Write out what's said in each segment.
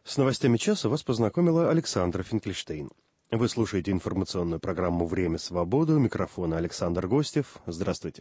С новостями часа вас познакомила Александра Финкельштейн. Вы слушаете информационную программу «Время свободы». У микрофона Александр Гостев. Здравствуйте.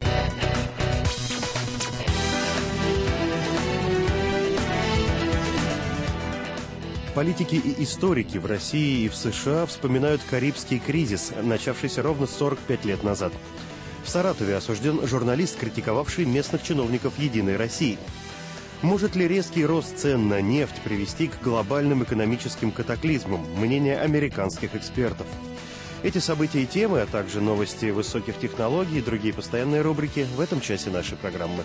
Политики и историки в России и в США вспоминают Карибский кризис, начавшийся ровно 45 лет назад. В Саратове осужден журналист, критиковавший местных чиновников «Единой России». Может ли резкий рост цен на нефть привести к глобальным экономическим катаклизмам? Мнение американских экспертов. Эти события и темы, а также новости высоких технологий и другие постоянные рубрики в этом часе нашей программы.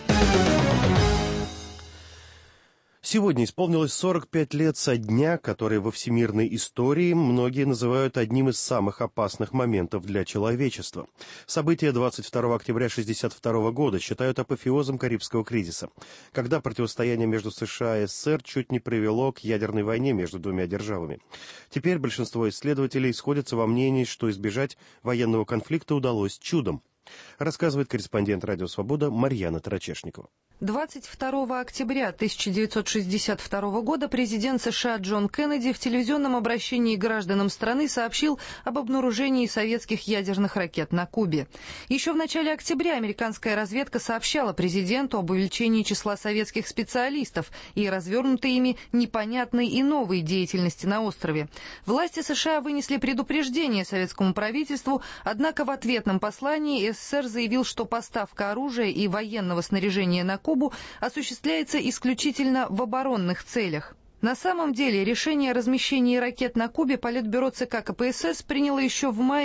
Сегодня исполнилось 45 лет со дня, который во всемирной истории многие называют одним из самых опасных моментов для человечества. События 22 октября 1962 года считают апофеозом Карибского кризиса, когда противостояние между США и СССР чуть не привело к ядерной войне между двумя державами. Теперь большинство исследователей сходятся во мнении, что избежать военного конфликта удалось чудом, рассказывает корреспондент «Радио Свобода» Марьяна Тарачешникова. 22 октября 1962 года президент США Джон Кеннеди в телевизионном обращении к гражданам страны сообщил об обнаружении советских ядерных ракет на Кубе. Еще в начале октября американская разведка сообщала президенту об увеличении числа советских специалистов и развернутой ими непонятной и новой деятельности на острове. Власти США вынесли предупреждение советскому правительству, однако в ответном послании СССР заявил, что поставка оружия и военного снаряжения на Кубу осуществляется исключительно в оборонных целях. На самом деле решение о размещении ракет на Кубе Политбюро ЦК КПСС приняло еще в мае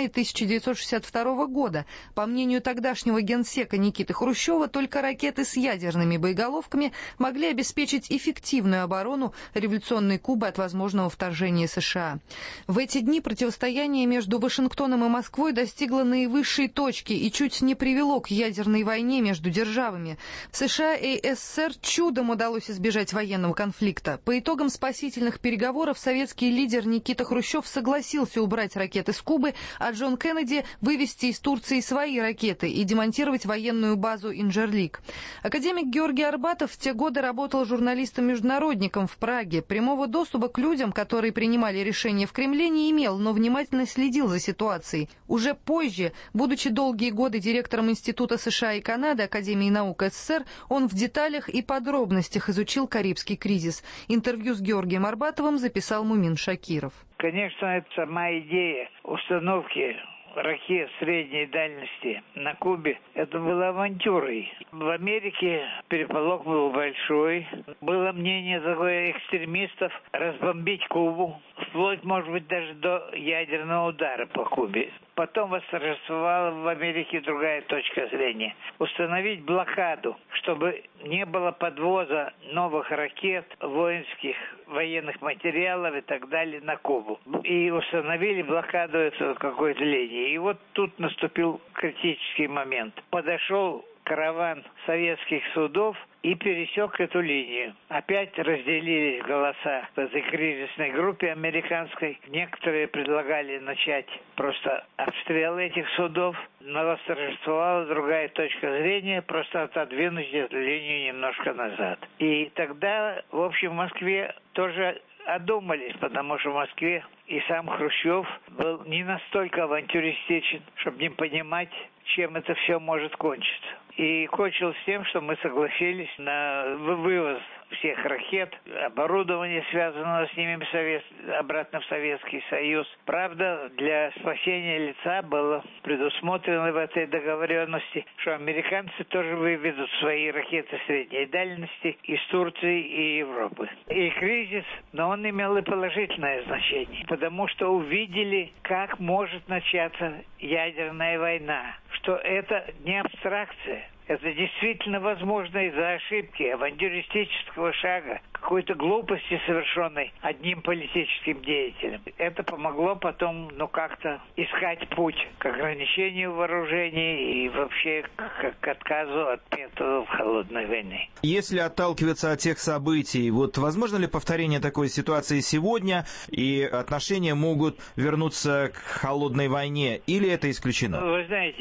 1962 года. По мнению тогдашнего генсека Никиты Хрущева, только ракеты с ядерными боеголовками могли обеспечить эффективную оборону революционной Кубы от возможного вторжения США. В эти дни противостояние между Вашингтоном и Москвой достигло наивысшей точки и чуть не привело к ядерной войне между державами. США и СССР чудом удалось избежать военного конфликта. По итогам спасительных переговоров советский лидер Никита Хрущев согласился убрать ракеты с Кубы, а Джон Кеннеди вывести из Турции свои ракеты и демонтировать военную базу Инжерлик. Академик Георгий Арбатов в те годы работал журналистом-международником в Праге. Прямого доступа к людям, которые принимали решения в Кремле, не имел, но внимательно следил за ситуацией. Уже позже, будучи долгие годы директором Института США и Канады Академии наук СССР, он в деталях и подробностях изучил Карибский кризис. Интервью с Георгием Арбатовым записал Мумин Шакиров. Конечно, это сама идея установки ракет средней дальности на Кубе, это была авантюрой. В Америке переполох был большой. Было мнение такое экстремистов разбомбить Кубу, вплоть, может быть, даже до ядерного удара по Кубе. Потом восторжествовала в Америке другая точка зрения. Установить блокаду, чтобы не было подвоза новых ракет, воинских, военных материалов и так далее на Кубу. И установили блокаду этого какой-то линии. И вот тут наступил критический момент. Подошел караван советских судов и пересек эту линию. Опять разделились голоса в этой кризисной группе американской. Некоторые предлагали начать просто обстрел этих судов, но восторжествовала другая точка зрения, просто отодвинуть эту линию немножко назад. И тогда, в общем, в Москве тоже одумались, потому что в Москве и сам Хрущев был не настолько авантюристичен, чтобы не понимать, чем это все может кончиться. И кончилось тем, что мы согласились на вывоз всех ракет, оборудования, связанного с ними, обратно в Советский Союз. Правда, для спасения лица было предусмотрено в этой договоренности, что американцы тоже выведут свои ракеты средней дальности из Турции и Европы. И кризис, но он имел и положительное значение, потому что увидели, как может начаться ядерная война, что это не абстракция. Это действительно возможно из-за ошибки, авантюристического шага, какой-то глупости, совершенной одним политическим деятелем. Это помогло потом, как-то искать путь к ограничению вооружений и вообще к отказу от методов холодной войны. Если отталкиваться от тех событий, возможно ли повторение такой ситуации сегодня, и отношения могут вернуться к холодной войне, или это исключено? Вы знаете,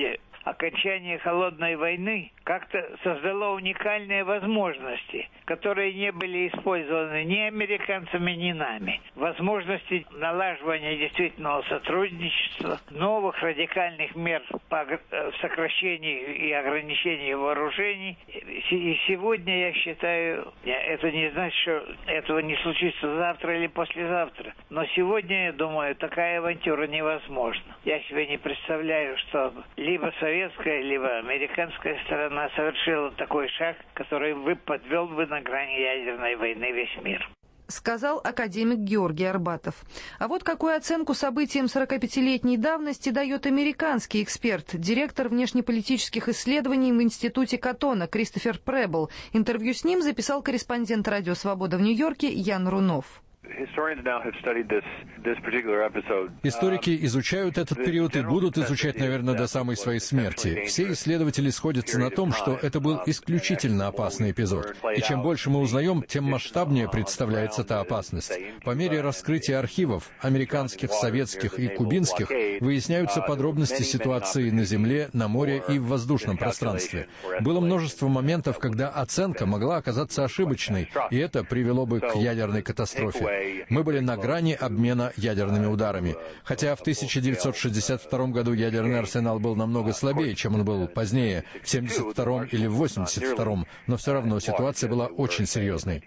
окончание холодной войны как-то создало уникальные возможности, которые не были использованы ни американцами, ни нами. Возможности налаживания действительного сотрудничества, новых радикальных мер по сокращению и ограничению вооружений. И сегодня, я считаю, это не значит, что этого не случится завтра или послезавтра. Но сегодня, я думаю, такая авантюра невозможна. Я себе не представляю, что либо советская, либо американская сторона совершила такой шаг, который подвел бы на грани ядерной войны весь мир. Сказал академик Георгий Арбатов. А вот какую оценку событиям 45-летней давности дает американский эксперт, директор внешнеполитических исследований в Институте Каттона Кристофер Пребл. Интервью с ним записал корреспондент «Радио Свобода» в Нью-Йорке Ян Рунов. Историки изучают этот период и будут изучать, наверное, до самой своей смерти. Все исследователи сходятся на том, что это был исключительно опасный эпизод. И чем больше мы узнаем, тем масштабнее представляется та опасность. По мере раскрытия архивов, американских, советских и кубинских, выясняются подробности ситуации на земле, на море и в воздушном пространстве. Было множество моментов, когда оценка могла оказаться ошибочной, и это привело бы к ядерной катастрофе. Мы были на грани обмена ядерными ударами. Хотя в 1962 году ядерный арсенал был намного слабее, чем он был позднее, в 1972 или в 1982, но все равно ситуация была очень серьезной.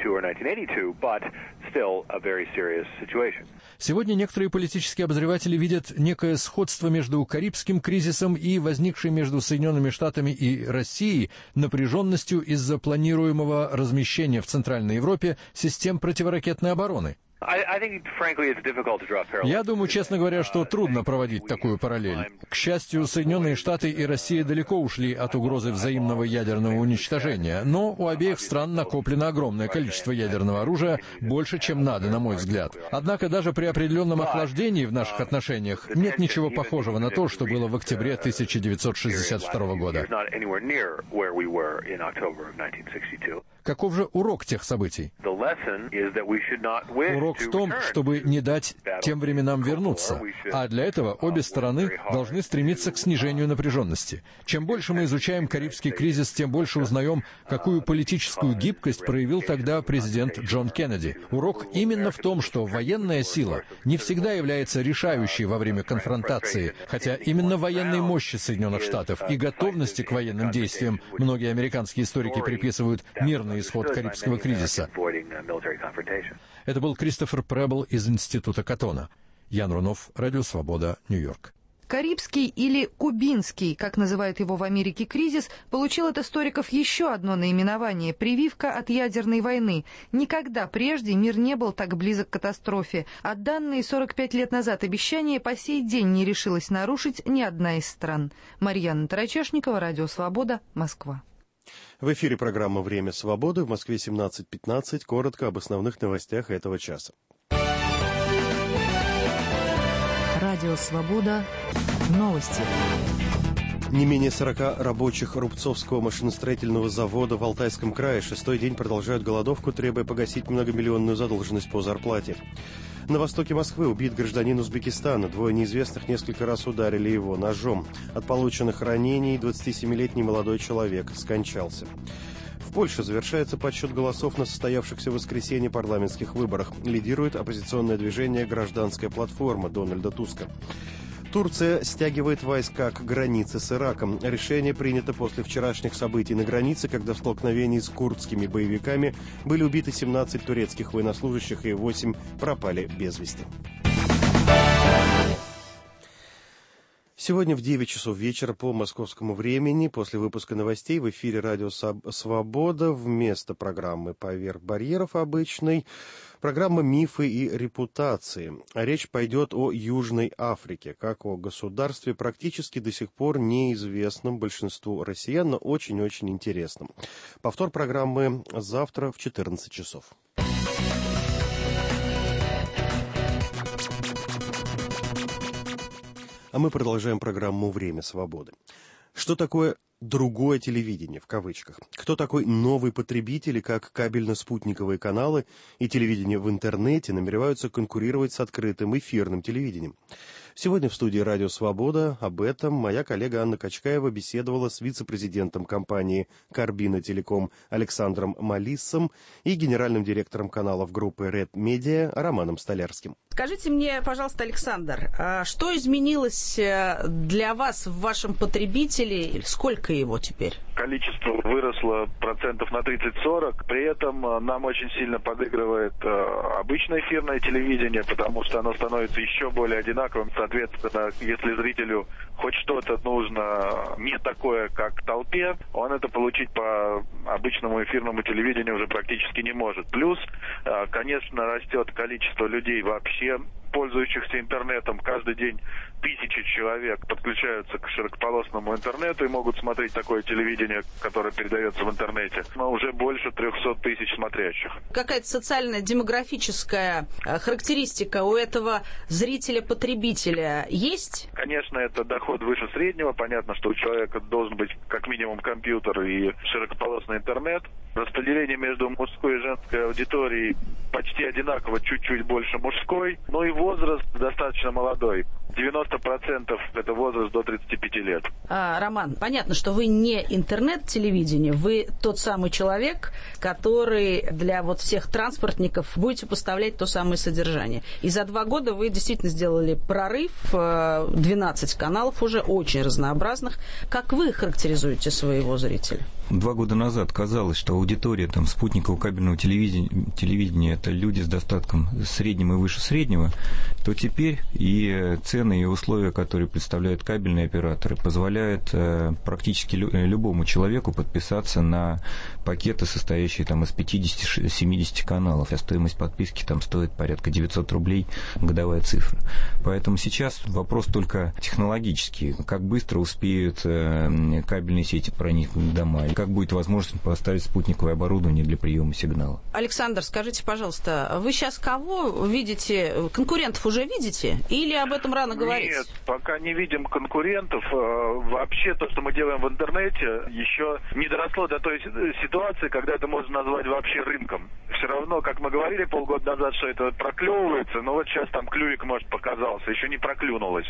Сегодня некоторые политические обозреватели видят некое сходство между Карибским кризисом и возникшей между Соединенными Штатами и Россией напряженностью из-за планируемого размещения в Центральной Европе систем противоракетной обороны. Я думаю, честно говоря, что трудно проводить такую параллель. К счастью, Соединенные Штаты и Россия далеко ушли от угрозы взаимного ядерного уничтожения, но у обеих стран накоплено огромное количество ядерного оружия, больше, чем надо, на мой взгляд. Однако даже при определенном охлаждении в наших отношениях нет ничего похожего на то, что было в октябре 1962 года. Каков же урок тех событий? Урок в том, чтобы не дать тем временам вернуться. А для этого обе стороны должны стремиться к снижению напряженности. Чем больше мы изучаем Карибский кризис, тем больше узнаем, какую политическую гибкость проявил тогда президент Джон Кеннеди. Урок именно в том, что военная сила не всегда является решающей во время конфронтации, хотя именно военной мощи Соединенных Штатов и готовности к военным действиям многие американские историки приписывают мирный исход Карибского кризиса. Это был Кристофер Пребл из Института Каттона. Ян Рунов, Радио Свобода, Нью-Йорк. Карибский или кубинский, как называют его в Америке, кризис, получил от историков еще одно наименование – прививка от ядерной войны. Никогда прежде мир не был так близок к катастрофе, а данные 45 лет назад обещания по сей день не решилась нарушить ни одна из стран. Марьяна Тарачешникова, Радио Свобода, Москва. В эфире программа «Время свободы». В Москве 17:15. Коротко об основных новостях этого часа. Радио Свобода. Новости. Не менее 40 рабочих Рубцовского машиностроительного завода в Алтайском крае шестой день продолжают голодовку, требуя погасить многомиллионную задолженность по зарплате. На востоке Москвы убит гражданин Узбекистана. Двое неизвестных несколько раз ударили его ножом. От полученных ранений 27-летний молодой человек скончался. В Польше завершается подсчет голосов на состоявшихся в воскресенье парламентских выборах. Лидирует оппозиционное движение «Гражданская платформа» Дональда Туска. Турция стягивает войска к границе с Ираком. Решение принято после вчерашних событий на границе, когда в столкновении с курдскими боевиками были убиты 17 турецких военнослужащих и 8 пропали без вести. Сегодня в 9 часов вечера по московскому времени, после выпуска новостей, в эфире «Радио Свобода» вместо программы «Поверх барьеров» обычной, программа «Мифы и репутации». Речь пойдет о Южной Африке, как о государстве, практически до сих пор неизвестном большинству россиян, но очень-очень интересном. Повтор программы завтра в 14 часов. А мы продолжаем программу «Время свободы». Что такое «другое телевидение» в кавычках? Кто такой новый потребитель и как кабельно-спутниковые каналы и телевидение в интернете намереваются конкурировать с открытым эфирным телевидением? Сегодня в студии «Радио Свобода» об этом моя коллега Анна Качкаева беседовала с вице-президентом компании «Карбина Телеком» Александром Малиссом и генеральным директором каналов группы Red Media Романом Столярским. Скажите мне, пожалуйста, Александр, что изменилось для вас в вашем потребителе? Сколько его теперь? Количество выросло процентов на 30-40. При этом нам очень сильно подыгрывает обычное эфирное телевидение, потому что оно становится еще более одинаковым. Соответственно, если зрителю хоть что-то нужно не такое, как толпе, он это получить по обычному эфирному телевидению уже практически не может. Плюс, конечно, растет количество людей вообще, пользующихся интернетом. Каждый день тысячи человек подключаются к широкополосному интернету и могут смотреть такое телевидение, которое передается в интернете. Но уже больше 300 тысяч смотрящих. Какая-то социальная демографическая характеристика у этого зрителя-потребителя есть? Конечно, это доход выше среднего. Понятно, что у человека должен быть как минимум компьютер и широкополосный интернет. Распределение между мужской и женской аудиторией почти одинаково, чуть-чуть больше мужской. Ну и возраст достаточно молодой. 90% это возраст до 35 лет. Роман, понятно, что вы не интернет-телевидение, вы тот самый человек, который для вот всех транспортников будете поставлять то самое содержание. И за 2 года вы действительно сделали прорыв, 12 каналов уже, очень разнообразных. Как вы характеризуете своего зрителя? 2 года назад казалось, что аудитория спутникового кабельного телевидения это люди с достатком средним и выше среднего, то теперь и цены, и условия, которые представляют кабельные операторы, позволяют практически любому человеку подписаться на пакеты, состоящие из 50-70 каналов. А стоимость подписки стоит порядка 900 рублей, годовая цифра. Поэтому сейчас вопрос только технологический. Как быстро успеют кабельные сети проникнуть в дома, и как будет возможность поставить спутниковое оборудование для приема сигнала. Александр, скажите, пожалуйста, вы сейчас кого видите? Конкурентов уже видите? Или об этом рано говорить? Нет, пока не видим конкурентов. Вообще то, что мы делаем в интернете, еще не доросло до той ситуации, когда это можно назвать вообще рынком. Все равно, как мы говорили полгода назад, что это проклевывается, но вот сейчас клювик, может, показался, еще не проклюнулось.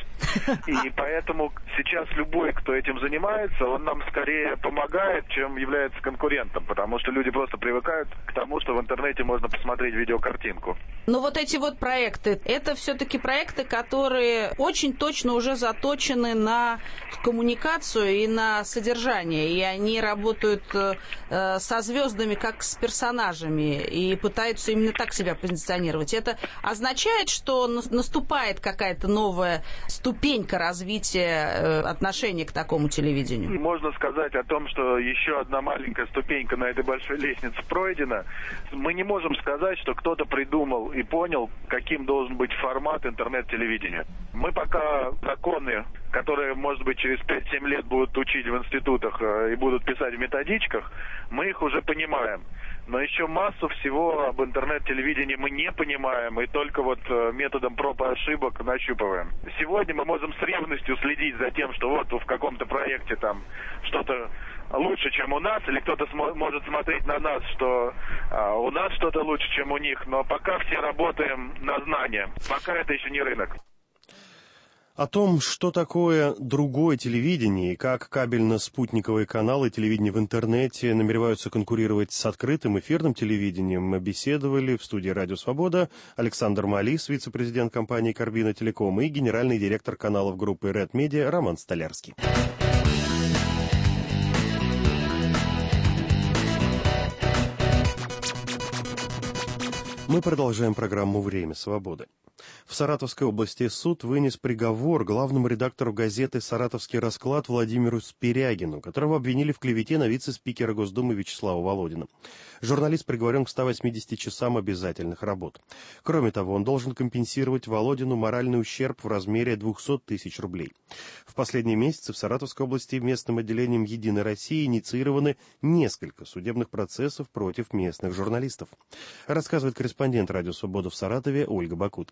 И поэтому сейчас любой, кто этим занимается, он нам скорее помогает, чем является конкурентом, потому что люди просто привыкают к тому, что в интернете можно посмотреть видеокартинку. Но вот эти вот проекты, это все-таки проекты, которые очень точно уже заточены на коммуникацию и на содержание, и они работают со звездами, как с персонажами, и пытаются именно так себя позиционировать. Это означает, что наступает какая-то новая ступенька развития отношения к такому телевидению? Можно сказать о том, что еще одна маленькая ступенька на этой большой лестнице пройдена. Мы не можем сказать, что кто-то придумал и понял, каким должен быть формат интернет-телевидения. Мы пока законы, которые, может быть, через 5-7 лет будут учить в институтах и будут писать в методичках, мы их уже понимаем. Но еще массу всего об интернет-телевидении мы не понимаем и только методом проб и ошибок нащупываем. Сегодня мы можем с ревностью следить за тем, что в каком-то проекте что-то лучше, чем у нас, или кто-то может смотреть на нас, что у нас что-то лучше, чем у них, но пока все работаем на знания, пока это еще не рынок. О том, что такое другое телевидение и как кабельно-спутниковые каналы телевидения в интернете намереваются конкурировать с открытым эфирным телевидением, мы беседовали в студии «Радио Свобода» Александр Малис, вице-президент компании «Карбина Телеком», и генеральный директор каналов группы Red Media Роман Столярский. Мы продолжаем программу «Время свободы». В Саратовской области суд вынес приговор главному редактору газеты «Саратовский расклад» Владимиру Спирягину, которого обвинили в клевете на вице-спикера Госдумы Вячеслава Володина. Журналист приговорен к 180 часам обязательных работ. Кроме того, он должен компенсировать Володину моральный ущерб в размере 200 тысяч рублей. В последние месяцы в Саратовской области местным отделением «Единой России» инициированы несколько судебных процессов против местных журналистов. Рассказывает корреспондент «Радио Свобода» в Саратове Ольга Бакуткина.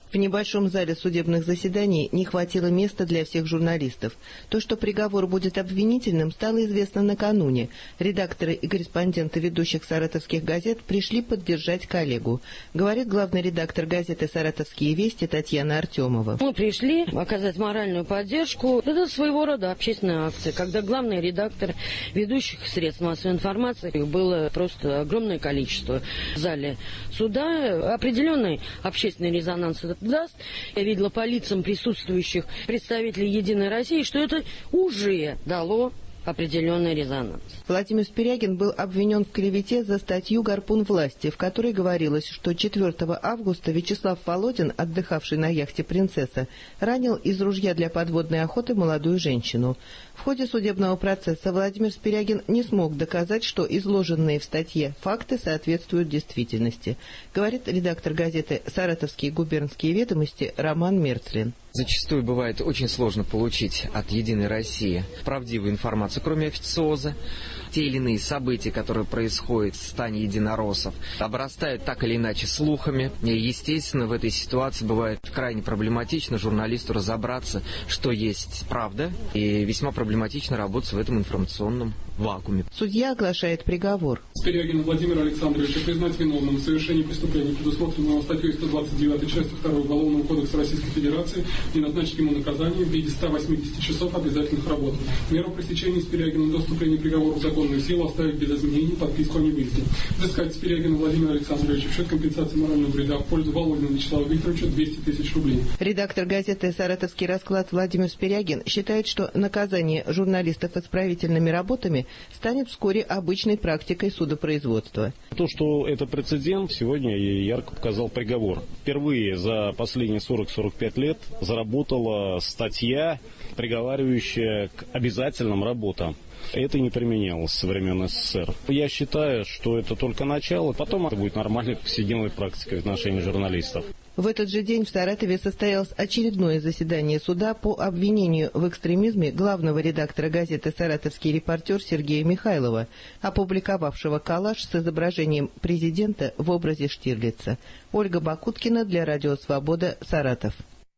В небольшом зале судебных заседаний не хватило места для всех журналистов. То, что приговор будет обвинительным, стало известно накануне. Редакторы и корреспонденты ведущих саратовских газет пришли поддержать коллегу. Говорит главный редактор газеты «Саратовские вести» Татьяна Артемова. Мы пришли оказать моральную поддержку. Это своего рода общественная акция, когда главный редактор ведущих средств массовой информации, было просто огромное количество в зале суда. Определенный общественный резонанс это даст. Я видела по лицам присутствующих представителей «Единой России», что это уже дало определенный резонанс. Владимир Спирягин был обвинен в клевете за статью «Гарпун власти», в которой говорилось, что 4 августа Вячеслав Володин, отдыхавший на яхте «Принцесса», ранил из ружья для подводной охоты молодую женщину. В ходе судебного процесса Владимир Спирягин не смог доказать, что изложенные в статье факты соответствуют действительности, говорит редактор газеты «Саратовские губернские ведомости» Роман Мерцлин. Зачастую бывает очень сложно получить от «Единой России» правдивую информацию, кроме официоза. Те или иные события, которые происходят в стане единороссов, обрастают так или иначе слухами. И, естественно, в этой ситуации бывает крайне проблематично журналисту разобраться, что есть правда, и весьма проблематично работать в этом информационном вакууме. Судья оглашает приговор. Спирягина Владимира Александровича признать виновным в совершении преступления, предусмотренного статьей 129 части 2 Уголовного кодекса Российской Федерации, и назначить ему наказание в виде 180 часов обязательных работ. Меру пресечения Спирягина до вступления приговора в законную силу оставить без изменений, подписку о невыезде. Взыскать Спирягина Владимира Александровича в счет компенсации морального вреда в пользу Володина Вячеслава Викторовича 200 тысяч рублей. Редактор газеты «Саратовский расклад» Владимир Спирягин считает, что наказание журналистов исправительными работами станет вскоре обычной практикой судопроизводства. То, что это прецедент, сегодня ярко показал приговор. Впервые за последние 40-45 лет заработала статья, приговаривающая к обязательным работам. Это не применялось со времен СССР. Я считаю, что это только начало, потом это будет нормальной повседневной практикой в отношении журналистов. В этот же день в Саратове состоялось очередное заседание суда по обвинению в экстремизме главного редактора газеты «Саратовский репортер» Сергея Михайлова, опубликовавшего коллаж с изображением президента в образе Штирлица. Ольга Бакуткина для Радио Свобода, Саратов.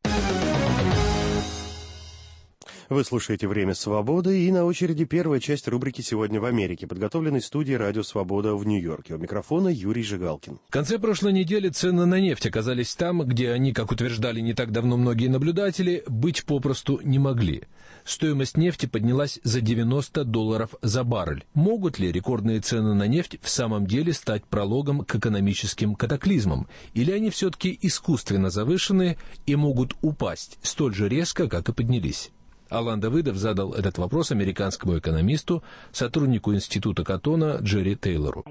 Вы слушаете «Время свободы», и на очереди первая часть рубрики «Сегодня в Америке», подготовленной студией «Радио Свобода» в Нью-Йорке. У микрофона Юрий Жигалкин. В конце прошлой недели цены на нефть оказались там, где они, как утверждали не так давно многие наблюдатели, быть попросту не могли. Стоимость нефти поднялась за $90 за баррель. Могут ли рекордные цены на нефть в самом деле стать прологом к экономическим катаклизмам? Или они все-таки искусственно завышены и могут упасть столь же резко, как и поднялись? Алан Давыдов задал этот вопрос американскому экономисту, сотруднику Института Каттона Джерри Тейлору.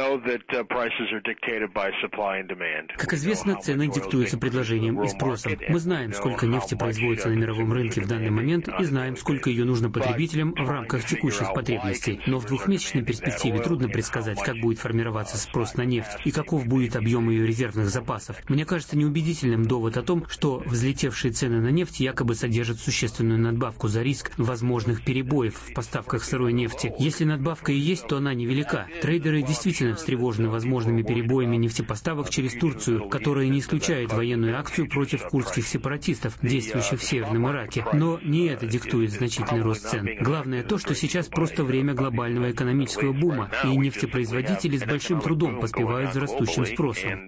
Как известно, цены диктуются предложением и спросом. Мы знаем, сколько нефти производится на мировом рынке в данный момент, и знаем, сколько ее нужно потребителям в рамках текущих потребностей. Но в двухмесячной перспективе трудно предсказать, как будет формироваться спрос на нефть и каков будет объем ее резервных запасов. Мне кажется неубедительным довод о том, что взлетевшие цены на нефть якобы содержат существенную надбавку за риск возможных перебоев в поставках сырой нефти. Если надбавка и есть, то она невелика. Трейдеры действительно встревожены возможными перебоями нефтепоставок через Турцию, которая не исключает военную акцию против курдских сепаратистов, действующих в Северном Ираке. Но не это диктует значительный рост цен. Главное то, что сейчас просто время глобального экономического бума, и нефтепроизводители с большим трудом поспевают за растущим спросом.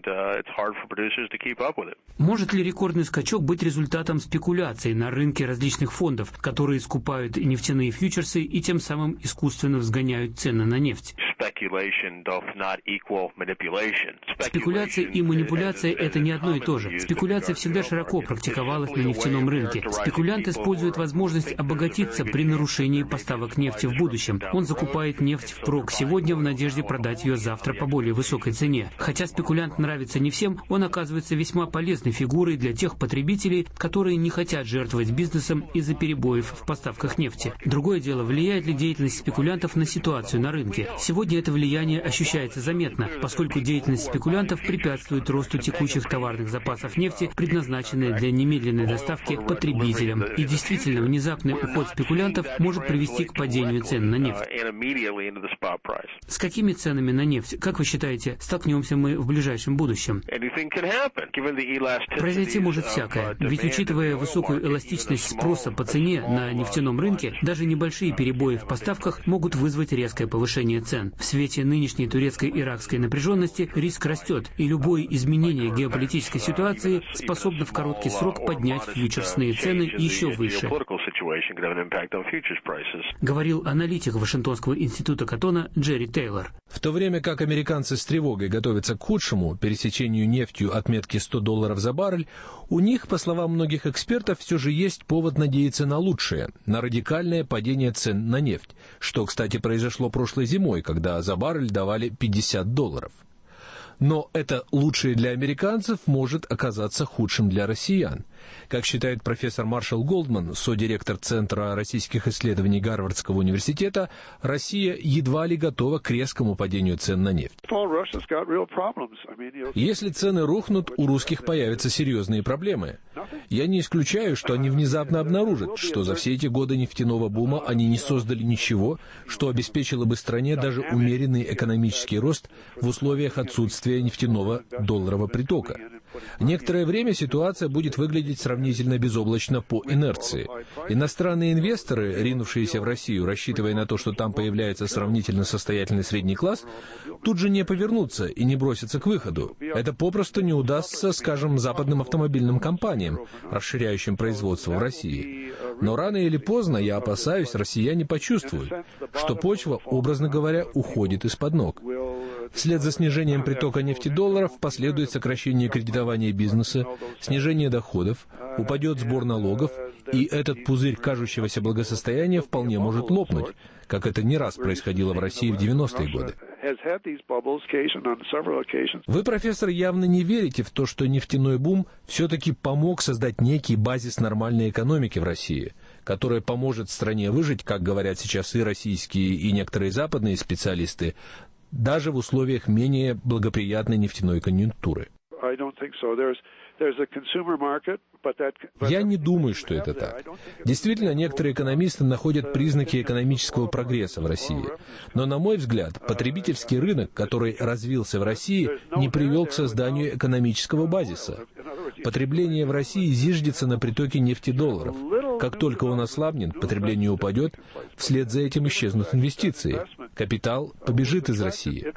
Может ли рекордный скачок быть результатом спекуляций на рынке различных фондов, которые скупают нефтяные фьючерсы и тем самым искусственно взгоняют цены на нефть? Спекуляция и манипуляция – это не одно и то же. Спекуляция всегда широко практиковалась на нефтяном рынке. Спекулянт использует возможность обогатиться при нарушении поставок нефти в будущем. Он закупает нефть впрок сегодня в надежде продать ее завтра по более высокой цене. Хотя спекулянт нравится не всем, он оказывается весьма полезной фигурой для тех потребителей, которые не хотят жертвовать бизнесом из-за перебоев в поставках нефти. Другое дело, влияет ли деятельность спекулянтов на ситуацию на рынке. Сегодня Сегодня это влияние ощущается заметно, поскольку деятельность спекулянтов препятствует росту текущих товарных запасов нефти, предназначенной для немедленной доставки потребителям. И действительно, внезапный уход спекулянтов может привести к падению цен на нефть. С какими ценами на нефть, как вы считаете, столкнемся мы в ближайшем будущем? Произойти может всякое, ведь учитывая высокую эластичность спроса по цене на нефтяном рынке, даже небольшие перебои в поставках могут вызвать резкое повышение цен. В свете нынешней турецко-иракской напряженности риск растет, и любое изменение геополитической ситуации способно в короткий срок поднять фьючерсные цены еще выше. Говорил аналитик Вашингтонского института Коттона Джерри Тейлор. В то время как американцы с тревогой готовятся к худшему, пересечению нефтью отметки $100 за баррель, у них, по словам многих экспертов, все же есть повод надеяться на лучшее, на радикальное падение цен на нефть, что, кстати, произошло прошлой зимой, когда за баррель давали $50. Но это лучшее для американцев может оказаться худшим для россиян. Как считает профессор Маршал Голдман, содиректор Центра российских исследований Гарвардского университета, Россия едва ли готова к резкому падению цен на нефть. Если цены рухнут, у русских появятся серьезные проблемы. Я не исключаю, что они внезапно обнаружат, что за все эти годы нефтяного бума они не создали ничего, что обеспечило бы стране даже умеренный экономический рост в условиях отсутствия нефтяного долларового притока. Некоторое время ситуация будет выглядеть сравнительно безоблачно по инерции. Иностранные инвесторы, ринувшиеся в Россию, рассчитывая на то, что там появляется сравнительно состоятельный средний класс, тут же не повернутся и не бросятся к выходу. Это попросту не удастся, скажем, западным автомобильным компаниям, расширяющим производство в России. Но рано или поздно, я опасаюсь, россияне почувствуют, что почва, образно говоря, уходит из-под ног. Вслед за снижением притока нефтедолларов последует сокращение кредитования бизнеса, снижение доходов, упадет сбор налогов, и этот пузырь кажущегося благосостояния вполне может лопнуть, как это не раз происходило в России в 90-е годы. Вы, профессор, явно не верите в то, что нефтяной бум все-таки помог создать некий базис нормальной экономики в России, которая поможет стране выжить, как говорят сейчас и российские, и некоторые западные специалисты, даже в условиях менее благоприятной нефтяной конъюнктуры. Я не думаю, что это так. Действительно, некоторые экономисты находят признаки экономического прогресса в России. Но, на мой взгляд, потребительский рынок, который развился в России, не привел к созданию экономического базиса. Потребление в России зиждется на притоке нефтедолларов. Как только он ослабнет, потребление упадет, вслед за этим исчезнут инвестиции. Капитал побежит из России.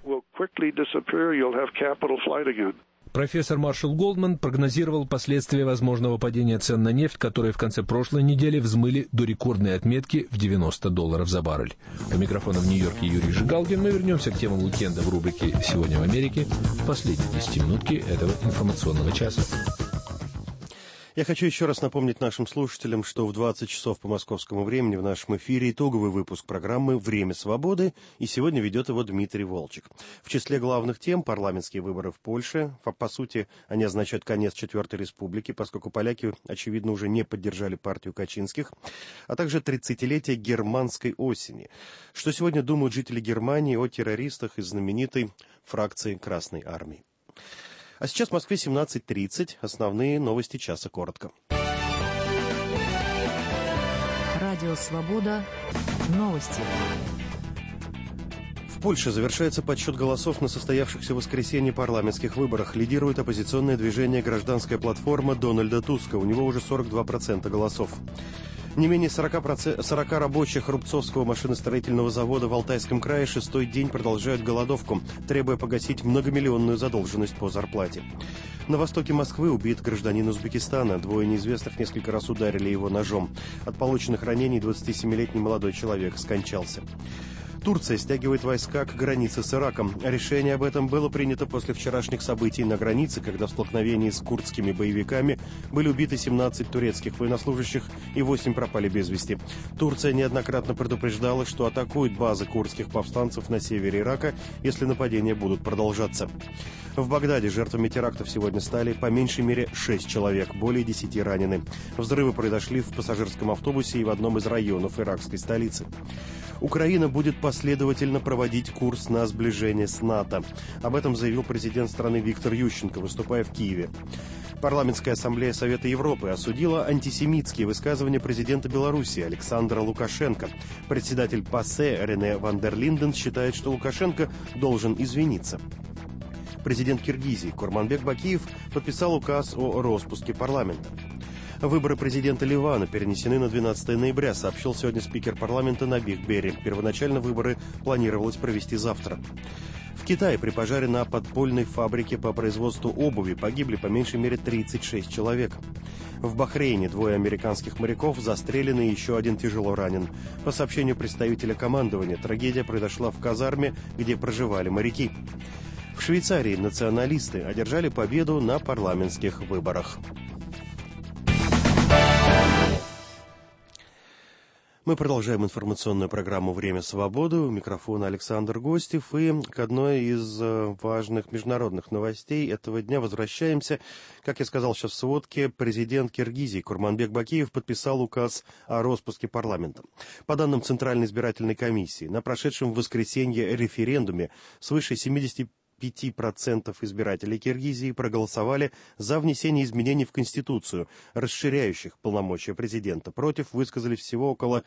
Профессор Маршал Голдман прогнозировал последствия возможного падения цен на нефть, которые в конце прошлой недели взмыли до рекордной отметки в $90 за баррель. У микрофона в Нью-Йорке Юрий Жигалкин. Мы вернемся к темам уикенда в рубрике «Сегодня в Америке» в последние 10 минутки этого информационного часа. Я хочу еще раз напомнить нашим слушателям, что в 20 часов по московскому времени в нашем эфире итоговый выпуск программы «Время свободы», и сегодня ведет его Дмитрий Волчек. В числе главных тем парламентские выборы в Польше. По сути, они означают конец Четвертой Республики, поскольку поляки, очевидно, уже не поддержали партию Качинских, а также 30-летие германской осени. Что сегодня думают жители Германии о террористах из знаменитой фракции Красной Армии. А сейчас в Москве 17:30. Основные новости часа коротко. Радио «Свобода». Новости. В Польше завершается подсчет голосов на состоявшихся в воскресенье парламентских выборах. Лидирует оппозиционное движение «Гражданская платформа» Дональда Туска. У него уже 42% голосов. Не менее 40 рабочих Рубцовского машиностроительного завода в Алтайском крае шестой день продолжают голодовку, требуя погасить многомиллионную задолженность по зарплате. На востоке Москвы убит гражданин Узбекистана. Двое неизвестных несколько раз ударили его ножом. От полученных ранений 27-летний молодой человек скончался. Турция стягивает войска к границе с Ираком. Решение об этом было принято после вчерашних событий на границе, когда в столкновении с курдскими боевиками были убиты 17 турецких военнослужащих и 8 пропали без вести. Турция неоднократно предупреждала, что атакует базы курдских повстанцев на севере Ирака, если нападения будут продолжаться. В Багдаде жертвами терактов сегодня стали по меньшей мере 6 человек, более 10 ранены. Взрывы произошли в пассажирском автобусе и в одном из районов иракской столицы. Украина будет последовательно проводить курс на сближение с НАТО. Об этом заявил президент страны Виктор Ющенко, выступая в Киеве. Парламентская ассамблея Совета Европы осудила антисемитские высказывания президента Беларуси Александра Лукашенко. Председатель ПАСЕ Рене ван дер Линден считает, что Лукашенко должен извиниться. Президент Киргизии Курманбек Бакиев подписал указ о распуске парламента. Выборы президента Ливана перенесены на 12 ноября, сообщил сегодня спикер парламента Набих Берри. Первоначально выборы планировалось провести завтра. В Китае при пожаре на подпольной фабрике по производству обуви погибли по меньшей мере 36 человек. В Бахрейне 2 американских моряков застрелены, и еще один тяжело ранен. По сообщению представителя командования, трагедия произошла в казарме, где проживали моряки. В Швейцарии националисты одержали победу на парламентских выборах. Мы продолжаем информационную программу «Время свободы». У микрофона Александр Гостев. И к одной из важных международных новостей этого дня возвращаемся. Как я сказал сейчас в сводке, президент Киргизии Курманбек Бакиев подписал указ о распуске парламента. По данным Центральной избирательной комиссии, на прошедшем в воскресенье референдуме свыше 75% избирателей Киргизии проголосовали за внесение изменений в Конституцию, расширяющих полномочия президента. Против высказали всего около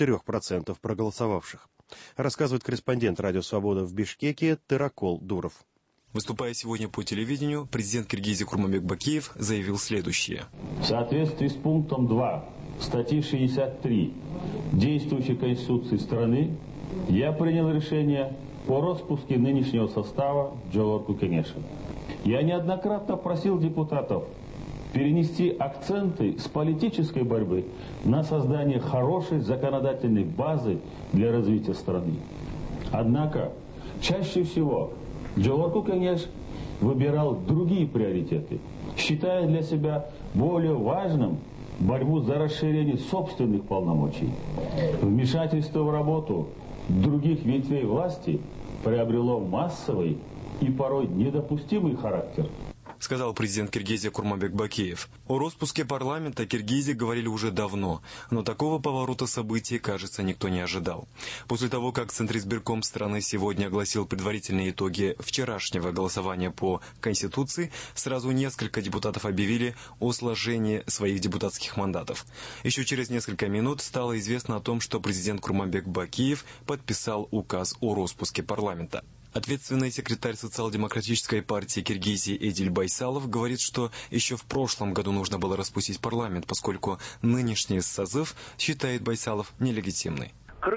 4% проголосовавших. Рассказывает корреспондент «Радио Свобода» в Бишкеке Тыракол Дуров. Выступая сегодня по телевидению, президент Киргизии Курманбек Бакиев заявил следующее. В соответствии с пунктом 2 статьи 63 действующей Конституции страны я принял решение о распуске нынешнего состава Джогорку Кенеша. Я неоднократно просил депутатов перенести акценты с политической борьбы на создание хорошей законодательной базы для развития страны. Однако, чаще всего Джогорку Кенеш выбирал другие приоритеты, считая для себя более важным борьбу за расширение собственных полномочий. Вмешательство в работу других ветвей власти приобрело массовый и порой недопустимый характер. Сказал президент Киргизии Курманбек Бакиев. О распуске парламента Киргизии говорили уже давно, но такого поворота событий, кажется, никто не ожидал. После того, как Центризбирком страны сегодня огласил предварительные итоги вчерашнего голосования по Конституции, сразу несколько депутатов объявили о сложении своих депутатских мандатов. Еще через несколько минут стало известно о том, что президент Курманбек Бакиев подписал указ о распуске парламента. Ответственный секретарь социал-демократической партии Киргизии Эдиль Байсалов говорит, что еще в прошлом году нужно было распустить парламент, поскольку нынешний созыв, считает Байсалов, нелегитимный.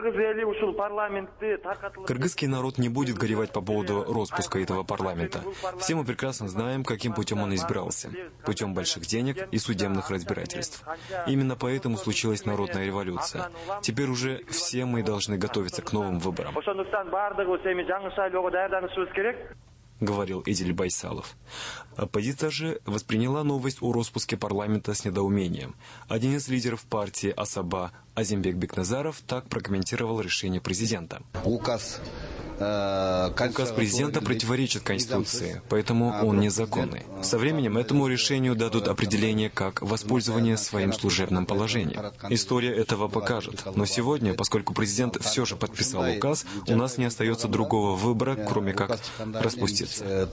Кыргызский народ не будет горевать по поводу распуска этого парламента. Все мы прекрасно знаем, каким путем он избирался. Путем больших денег и судебных разбирательств. Именно поэтому случилась народная революция. Теперь уже все мы должны готовиться к новым выборам, говорил Эдиль Байсалов. Оппозиция же восприняла новость о распуске парламента с недоумением. Один из лидеров партии Асаба Азимбек Бекназаров так прокомментировал решение президента. Указ президента противоречит Конституции, поэтому он незаконный. Со временем этому решению дадут определение как воспользование своим служебным положением. История этого покажет. Но сегодня, поскольку президент все же подписал указ, у нас не остается другого выбора, кроме как распуститься,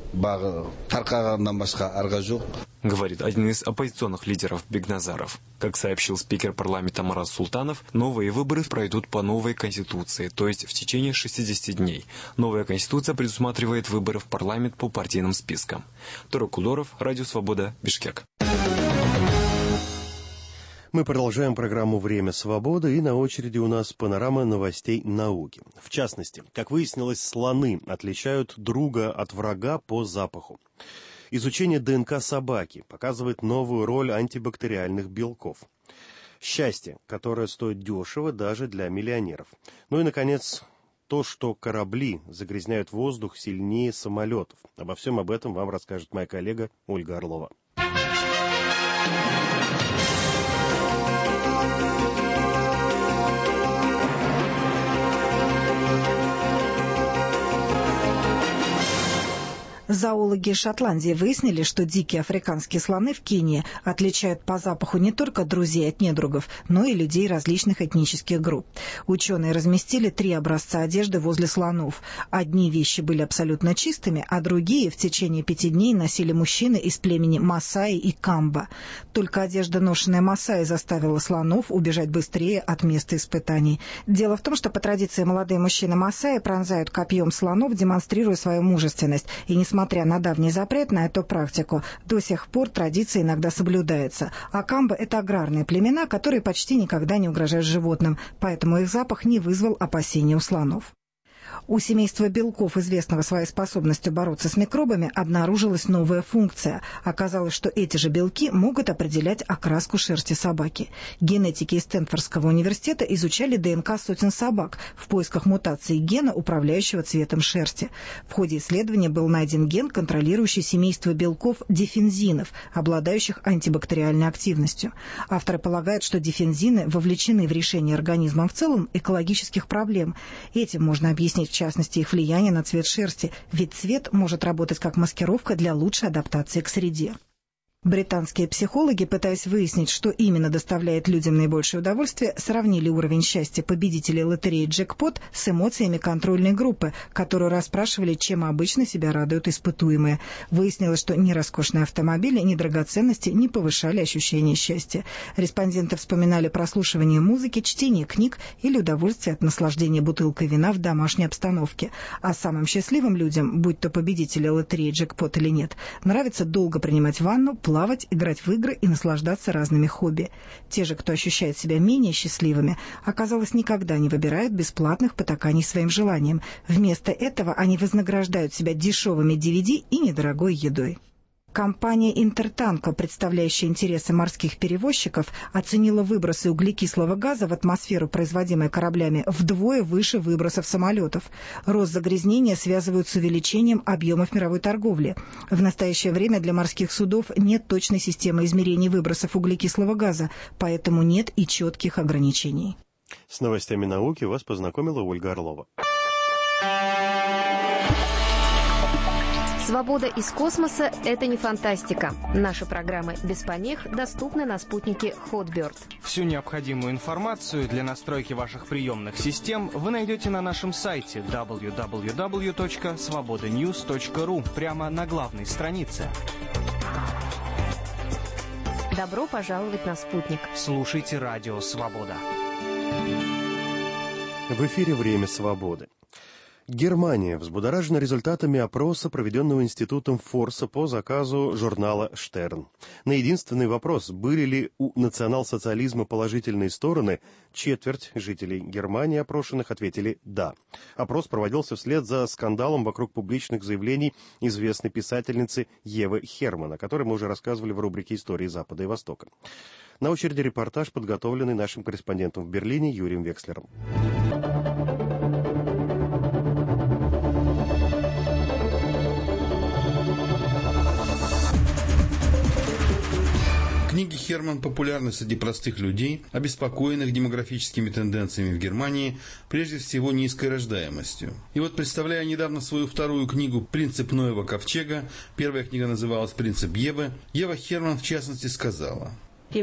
говорит один из оппозиционных лидеров Бекназаров. Как сообщил спикер парламента Марат Султанов, новые выборы пройдут по новой конституции, то есть в течение 60 дней. Новая конституция предусматривает выборы в парламент по партийным спискам. Тыракол Дуров, Радио Свобода, Бишкек. Мы продолжаем программу «Время свободы», и на очереди у нас панорама новостей науки. В частности, как выяснилось, слоны отличают друга от врага по запаху. Изучение ДНК собаки показывает новую роль антибактериальных белков. Счастье, которое стоит дешево даже для миллионеров. Ну и, наконец, то, что корабли загрязняют воздух сильнее самолетов. Обо всем об этом вам расскажет моя коллега Ольга Орлова. Зоологи Шотландии выяснили, что дикие африканские слоны в Кении отличают по запаху не только друзей от недругов, но и людей различных этнических групп. Ученые разместили 3 образца одежды возле слонов. Одни вещи были абсолютно чистыми, а другие в течение 5 дней носили мужчины из племени Масаи и Камба. Только одежда, ношенная Масаи, заставила слонов убежать быстрее от места испытаний. Дело в том, что по традиции молодые мужчины Масаи пронзают копьем слонов, демонстрируя свою мужественность. И несмотря на давний запрет на эту практику, до сих пор традиция иногда соблюдается. А Камба – это аграрные племена, которые почти никогда не угрожают животным, поэтому их запах не вызвал опасений у слонов. У семейства белков, известного своей способностью бороться с микробами, обнаружилась новая функция. Оказалось, что эти же белки могут определять окраску шерсти собаки. Генетики из Стэнфордского университета изучали ДНК сотен собак в поисках мутации гена, управляющего цветом шерсти. В ходе исследования был найден ген, контролирующий семейство белков дифензинов, обладающих антибактериальной активностью. Авторы полагают, что дифензины вовлечены в решение организмом в целом экологических проблем. Этим можно объяснить, в частности, их влияние на цвет шерсти, ведь цвет может работать как маскировка для лучшей адаптации к среде. Британские психологи, пытаясь выяснить, что именно доставляет людям наибольшее удовольствие, сравнили уровень счастья победителей лотереи «Джекпот» с эмоциями контрольной группы, которую расспрашивали, чем обычно себя радуют испытуемые. Выяснилось, что ни роскошные автомобили, ни драгоценности не повышали ощущение счастья. Респонденты вспоминали прослушивание музыки, чтение книг или удовольствие от наслаждения бутылкой вина в домашней обстановке. А самым счастливым людям, будь то победители лотереи «Джекпот» или нет, нравится долго принимать ванну, плавать, играть в игры и наслаждаться разными хобби. Те же, кто ощущает себя менее счастливыми, оказалось, никогда не выбирают бесплатных потаканий своим желаниям. Вместо этого они вознаграждают себя дешевыми DVD и недорогой едой. Компания «Интертанко», представляющая интересы морских перевозчиков, оценила выбросы углекислого газа в атмосферу, производимые кораблями, вдвое выше выбросов самолетов. Рост загрязнения связывают с увеличением объемов мировой торговли. В настоящее время для морских судов нет точной системы измерений выбросов углекислого газа, поэтому нет и четких ограничений. С новостями науки вас познакомила Ольга Орлова. Свобода из космоса – это не фантастика. Наши программы без помех доступны на спутнике Hotbird. Всю необходимую информацию для настройки ваших приемных систем вы найдете на нашем сайте www.svobodanews.ru прямо на главной странице. Добро пожаловать на спутник. Слушайте радио «Свобода». В эфире «Время свободы». Германия взбудоражена результатами опроса, проведенного институтом Форса по заказу журнала «Штерн». На единственный вопрос, были ли у национал-социализма положительные стороны, четверть жителей Германии опрошенных ответили «да». Опрос проводился вслед за скандалом вокруг публичных заявлений известной писательницы Евы Херман, о которой мы уже рассказывали в рубрике «Истории Запада и Востока». На очереди репортаж, подготовленный нашим корреспондентом в Берлине Юрием Векслером. Книги Херман популярны среди простых людей, обеспокоенных демографическими тенденциями в Германии, прежде всего низкой рождаемостью. И вот, представляя недавно свою вторую книгу «Принцип Ноева ковчега», первая книга называлась «Принцип Евы», Ева Херман в частности сказала: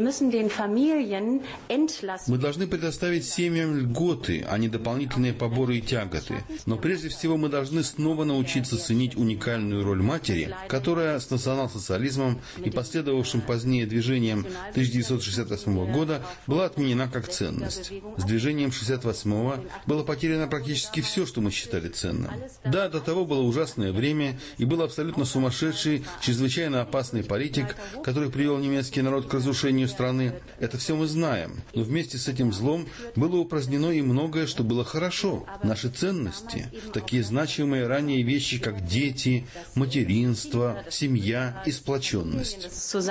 мы должны предоставить семьям льготы, а не дополнительные поборы и тяготы. Но прежде всего мы должны снова научиться ценить уникальную роль матери, которая с национал-социализмом и последовавшим позднее движением 1968 года была отменена как ценность. С движением 1968 было потеряно практически все, что мы считали ценным. Да, до того было ужасное время, и был абсолютно сумасшедший, чрезвычайно опасный политик, который привел немецкий народ к разрушению страны. Это все мы знаем. Но вместе с этим злом было упразднено и многое, что было хорошо. Наши ценности, такие значимые ранее вещи, как дети, материнство, семья и сплоченность.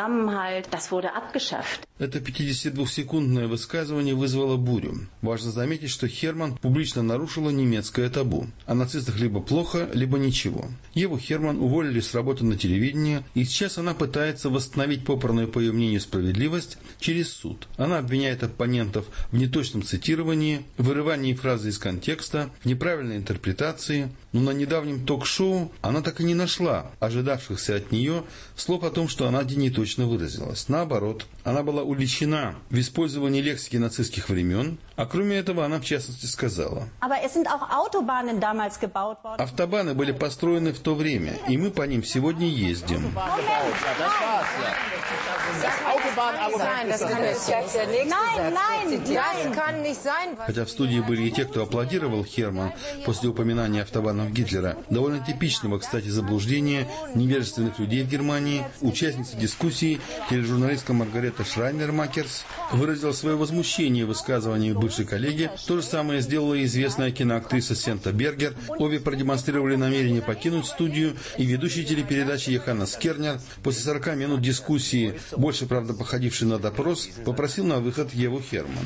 Это 52-секундное высказывание вызвало бурю. Важно заметить, что Херман публично нарушила немецкое табу. О нацистах либо плохо, либо ничего. Еву Херман уволили с работы на телевидении, и сейчас она пытается восстановить попранную, по ее мнению, справедливость справедливость через суд. Она обвиняет оппонентов в неточном цитировании, вырывании фразы из контекста, в неправильной интерпретации, но на недавнем ток-шоу она так и не нашла ожидавшихся от нее слов о том, что она неточно выразилась. Наоборот, она была уличена в использовании лексики нацистских времен, а кроме этого она в частности сказала: автобаны были построены в то время, и мы по ним сегодня ездим. Хотя в студии были и те, кто аплодировал Херман после упоминания автобанов Гитлера, довольно типичного, кстати, заблуждения невежественных людей в Германии, участница дискуссии, тележурналистка Маргарета Шрайнер-Макерс, выразила свое возмущение высказываниями бывшей коллеги. То же самое сделала известная киноактриса Сента Бергер. Обе продемонстрировали намерение покинуть студию, и ведущий телепередачи Йоханнес Кернер после 40 минут дискуссии, больше, правда, походивший на допрос, попросил на выход Еву Херман.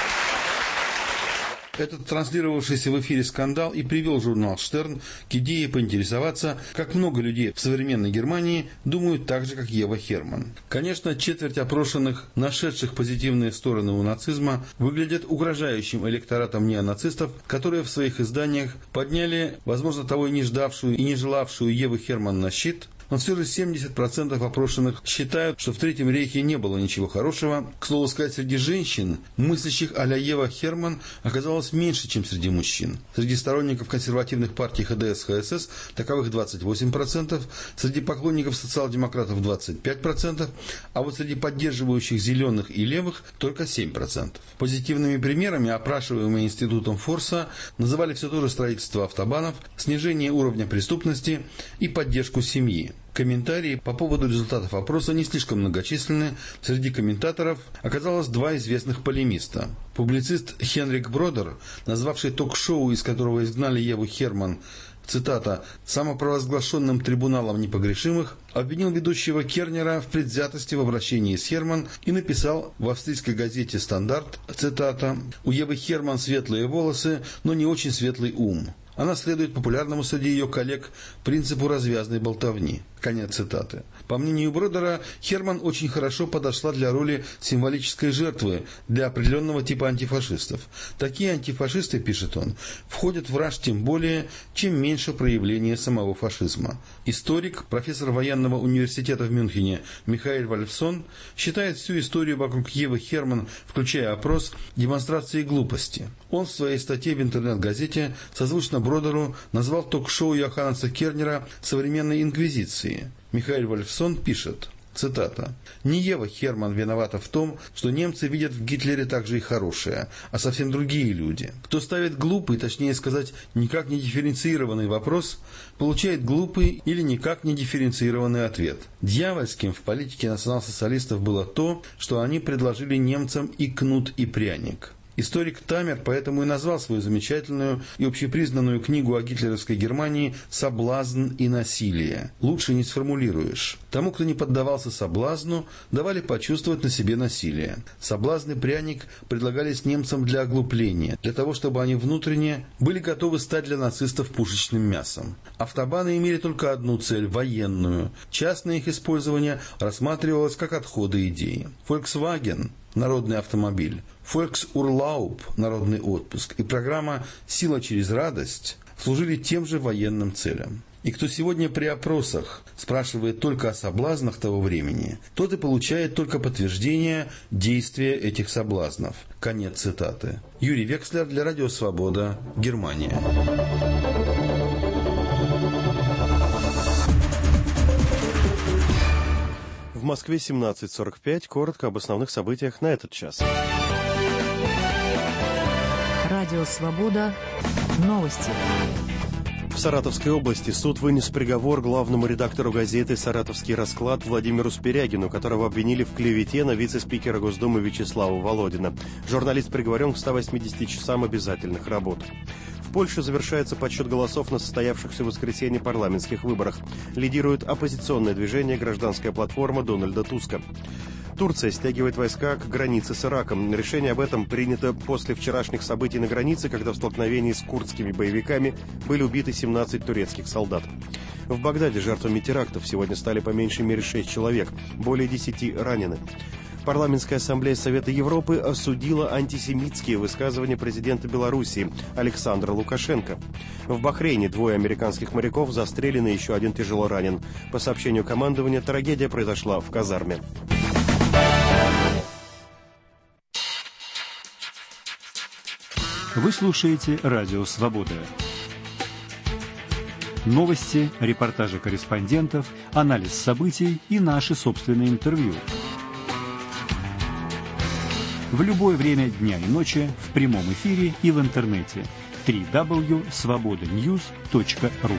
Этот транслировавшийся в эфире скандал и привел журнал «Штерн» к идее поинтересоваться, как много людей в современной Германии думают так же, как Ева Херман. Конечно, четверть опрошенных, нашедших позитивные стороны у нацизма, выглядят угрожающим электоратом неонацистов, которые в своих изданиях подняли, возможно, того и не ждавшую и не желавшую Еву Херман на щит. Но все же 70% опрошенных считают, что в Третьем рейхе не было ничего хорошего. К слову сказать, среди женщин, мыслящих а-ля Ева Херман, оказалось меньше, чем среди мужчин. Среди сторонников консервативных партий ХДС-ХСС таковых 28%, среди поклонников социал-демократов 25%, а вот среди поддерживающих зеленых и левых только 7%. Позитивными примерами, опрашиваемые институтом Форса, называли все то же строительство автобанов, снижение уровня преступности и поддержку семьи. Комментарии по поводу результатов опроса не слишком многочисленны. Среди комментаторов оказалось два известных полемиста. Публицист Хенрик Бродер, назвавший ток-шоу, из которого изгнали Еву Херман, цитата, «самопровозглашенным трибуналом непогрешимых», обвинил ведущего Кернера в предвзятости в обращении с Херман и написал в австрийской газете «Стандарт», цитата, «У Евы Херман светлые волосы, но не очень светлый ум. Она следует популярному среди ее коллег принципу развязной болтовни». Конец цитаты. По мнению Бродера, Херман очень хорошо подошла для роли символической жертвы для определенного типа антифашистов. Такие антифашисты, пишет он, входят в раж тем более, чем меньше проявления самого фашизма. Историк, профессор военного университета в Мюнхене Михаэль Вольфсон считает всю историю вокруг Евы Херман, включая опрос, демонстрацией глупости. Он в своей статье в интернет-газете созвучно Бродеру назвал ток-шоу Йоханнеса Кернера «Современной инквизицией». Михаэль Вольфсон пишет, цитата, «Не Ева Херман виновата в том, что немцы видят в Гитлере также и хорошее, а совсем другие люди. Кто ставит глупый, точнее сказать, никак не дифференцированный вопрос, получает глупый или никак не дифференцированный ответ. Дьявольским в политике национал-социалистов было то, что они предложили немцам и кнут, и пряник». Историк Тамер поэтому и назвал свою замечательную и общепризнанную книгу о гитлеровской Германии «Соблазн и насилие». Лучше не сформулируешь. Тому, кто не поддавался соблазну, давали почувствовать на себе насилие. Соблазн и пряник предлагались немцам для оглупления, для того, чтобы они внутренне были готовы стать для нацистов пушечным мясом. Автобаны имели только одну цель – военную. Частное их использование рассматривалось как отходы идеи. Volkswagen – народный автомобиль, Volksurlaub – народный отпуск, и программа «Сила через радость» служили тем же военным целям. И кто сегодня при опросах спрашивает только о соблазнах того времени, тот и получает только подтверждение действия этих соблазнов. Конец цитаты. Юрий Векслер для Радио Свобода, Германия. В Москве 17:45. Коротко об основных событиях на этот час. Радио «Свобода». Новости. В Саратовской области суд вынес приговор главному редактору газеты «Саратовский расклад» Владимиру Спирягину, которого обвинили в клевете на вице-спикера Госдумы Вячеслава Володина. Журналист приговорен к 180 часам обязательных работ. В Польше завершается подсчет голосов на состоявшихся в воскресенье парламентских выборах. Лидирует оппозиционное движение «Гражданская платформа» Дональда Туска. Турция стягивает войска к границе с Ираком. Решение об этом принято после вчерашних событий на границе, когда в столкновении с курдскими боевиками были убиты 17 турецких солдат. В Багдаде жертвами терактов сегодня стали по меньшей мере 6 человек, более 10 ранены. Парламентская ассамблея Совета Европы осудила антисемитские высказывания президента Белоруссии Александра Лукашенко. В Бахрейне 2 американских моряков застрелены, еще 1 тяжело ранен. По сообщению командования, трагедия произошла в казарме. Вы слушаете «Радио Свобода». Новости, репортажи корреспондентов, анализ событий и наши собственные интервью. В любое время дня и ночи, в прямом эфире и в интернете. www.svobodanews.ru.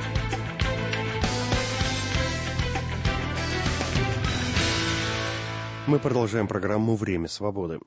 Мы продолжаем программу «Время свободы».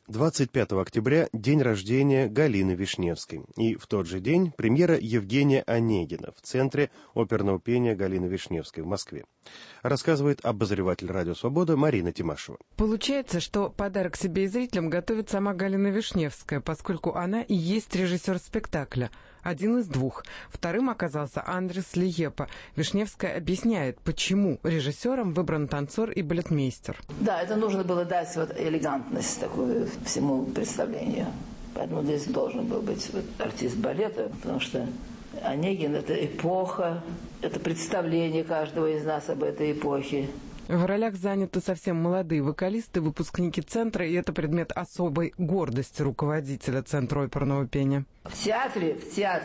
25 октября – день рождения Галины Вишневской. И в тот же день премьера Евгения Онегина в Центре оперного пения Галины Вишневской в Москве. Рассказывает обозреватель «Радио Свобода» Марина Тимашева. Получается, что подарок себе и зрителям готовит сама Галина Вишневская, поскольку она и есть режиссер спектакля. Один из 2. Вторым оказался Андрес Лиепа. Вишневская объясняет, почему режиссером выбран танцор и балетмейстер. Да, это нужно было дать элегантность такую всему представлению. Поэтому здесь должен был быть артист балета, потому что Онегин – это эпоха, это представление каждого из нас об этой эпохе. В ролях заняты совсем молодые вокалисты, выпускники Центра, и это предмет особой гордости руководителя Центра оперного пения. В театре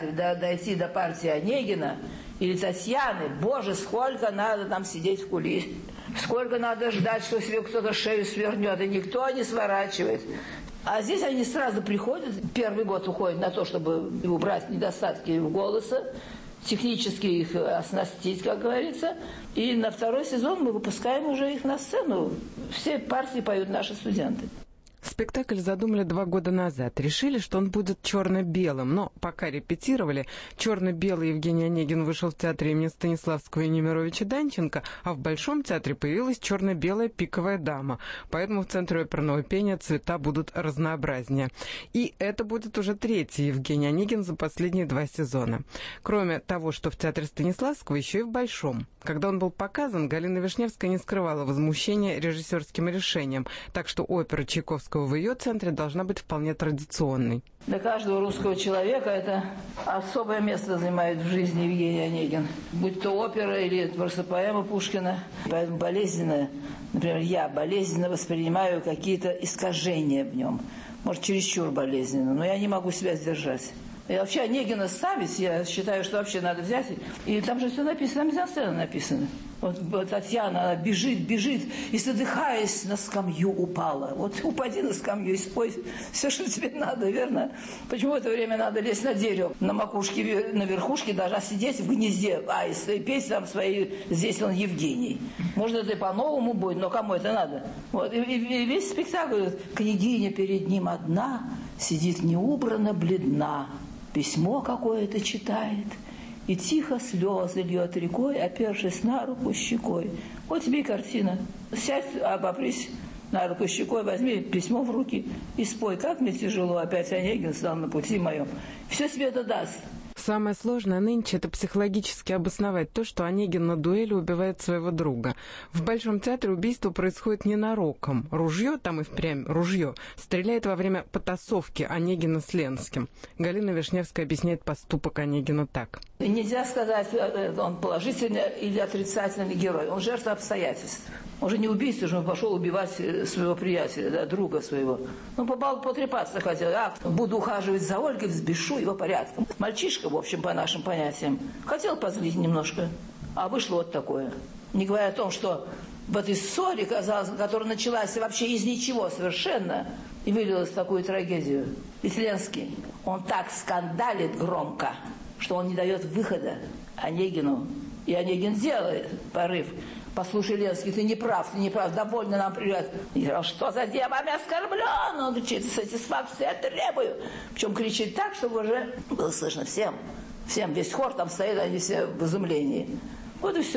дойти до партии Онегина или Татьяны, боже, сколько надо там сидеть в кулисе, сколько надо ждать, что себе кто-то шею свернет, и никто не сворачивает. А здесь они сразу приходят, первый год уходит на то, чтобы убрать недостатки голоса, технически их оснастить, как говорится. И на 2-й сезон мы выпускаем уже их на сцену. Все партии поют наши студенты. Спектакль задумали 2 года назад. Решили, что он будет черно-белым, но пока репетировали, черно-белый Евгений Онегин вышел в театре имени Станиславского и Немировича Данченко, а в Большом театре появилась черно-белая пиковая дама. Поэтому в Центре оперного пения цвета будут разнообразнее. И это будет уже 3-й Евгений Онегин за последние 2 сезона. Кроме того, что в театре Станиславского, еще и в Большом. Когда он был показан, Галина Вишневская не скрывала возмущения режиссерским решением, так что опера Чайковского в ее центре должна быть вполне традиционной. Для каждого русского человека это особое место занимает в жизни Евгений Онегин. Будь то опера или просто поэма Пушкина. Поэтому болезненно, например, я болезненно воспринимаю какие-то искажения в нем. Может, чересчур болезненно, но я не могу себя сдержать. И вообще Онегина ставить, я считаю, что вообще надо взять. И там же все написано, там мизансцена написано. Вот Татьяна, она бежит, и задыхаясь, на скамью упала. Вот упади на скамью и спой все, что тебе надо, верно? Почему в это время надо лезть на дерево, на макушке, на верхушке, даже сидеть в гнезде аиста и петь там свои, здесь он Евгений. Может, это и по-новому будет, но кому это надо? Вот. И весь спектакль, княгиня перед ним одна, сидит неубрана, бледна. Письмо какое-то читает, и тихо слезы льет рекой, опершись на руку щекой. Вот тебе и картина. Сядь, обопрись на руку щекой, возьми письмо в руки и спой. Как мне тяжело, опять Онегин стал на пути моем. Все себе это даст. Самое сложное нынче – это психологически обосновать то, что Онегин на дуэли убивает своего друга. В Большом театре убийство происходит ненароком. Ружье, там и впрямь ружье, стреляет во время потасовки Онегина с Ленским. Галина Вишневская объясняет поступок Онегина так. Нельзя сказать, он положительный или отрицательный герой. Он жертва обстоятельств. Он же не убийца, он пошел убивать своего приятеля, да, друга своего. Он потрепаться хотел. Буду ухаживать за Ольгой, взбешу его порядком. Мальчишка, в общем, по нашим понятиям, хотел позлить немножко, а вышло вот такое. Не говоря о том, что в этой ссоре, которая началась вообще из ничего совершенно, и вылилась в такую трагедию. Ведь Ленский, он так скандалит громко, что он не дает выхода Онегину. И Онегин делает порыв. Послушай, Ленский, ты не прав, довольно нам привет. Что за демами оскорблен? Он кричит, сатисфакцию я требую. Причем кричит так, чтобы уже было слышно всем, весь хор там стоит, они все в изумлении. Вот и все.